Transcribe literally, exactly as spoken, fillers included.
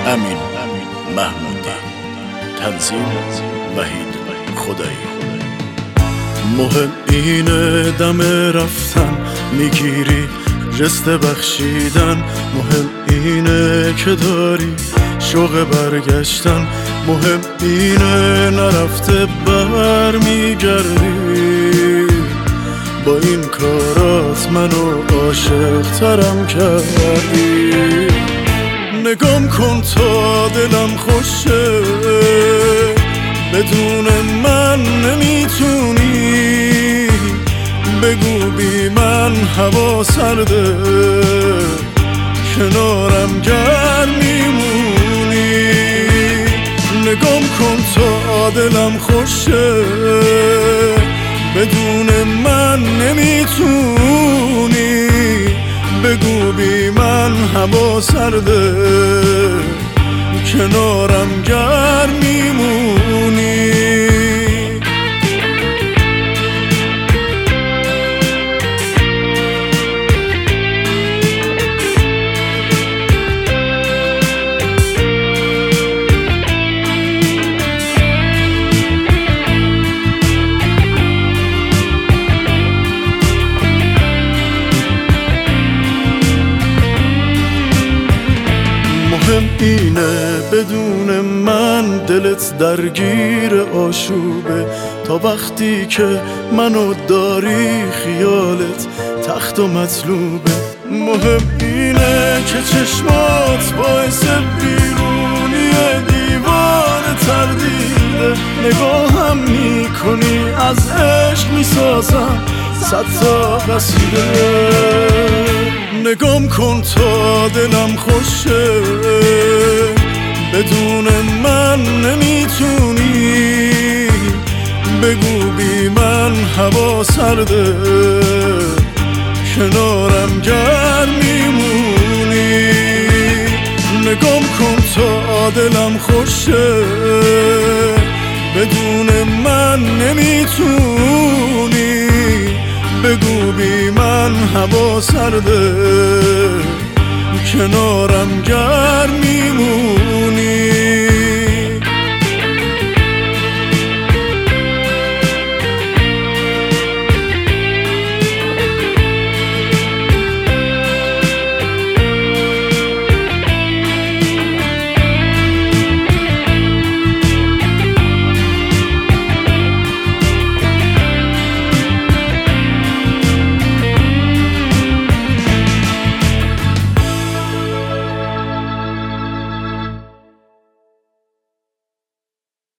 امین محمودی، تنظیم وحید خدایی. مهم اینه دم رفتن میگیری جست بخشیدن، مهم اینه که داری شوق برگشتن، مهم اینه نرفته بر میگردی. با این کارات منو عاشق ترم کردی. نگام کن تا دلم خوشه، بدون من نمیتونی. بگو بی من هوا سرده، کنارم گرم میمونی. نگام کن تا دلم خوشه، بدون من نمیتونی. بگو بی من هوا سرده، کنارم گرم میمونی. مهم اینه بدون من دلت درگیر آشوبه، تا وقتی که منو داری خیالت تخت و مطلوبه. مهم اینه که چشمات باعث بیرونی دیوار تردیده، نگاهم میکنی از عشق میسازم صد تا قصیده. نگام کن تا دلم خوشه، بدون من نمیتونی. بگو بی من هوا سرده، کنارم گرم میمونی. نگام کن تا دلم خوشه، بدون من نمیتونی. بگو بی من هوا سرده، کنارم گرم میمونی.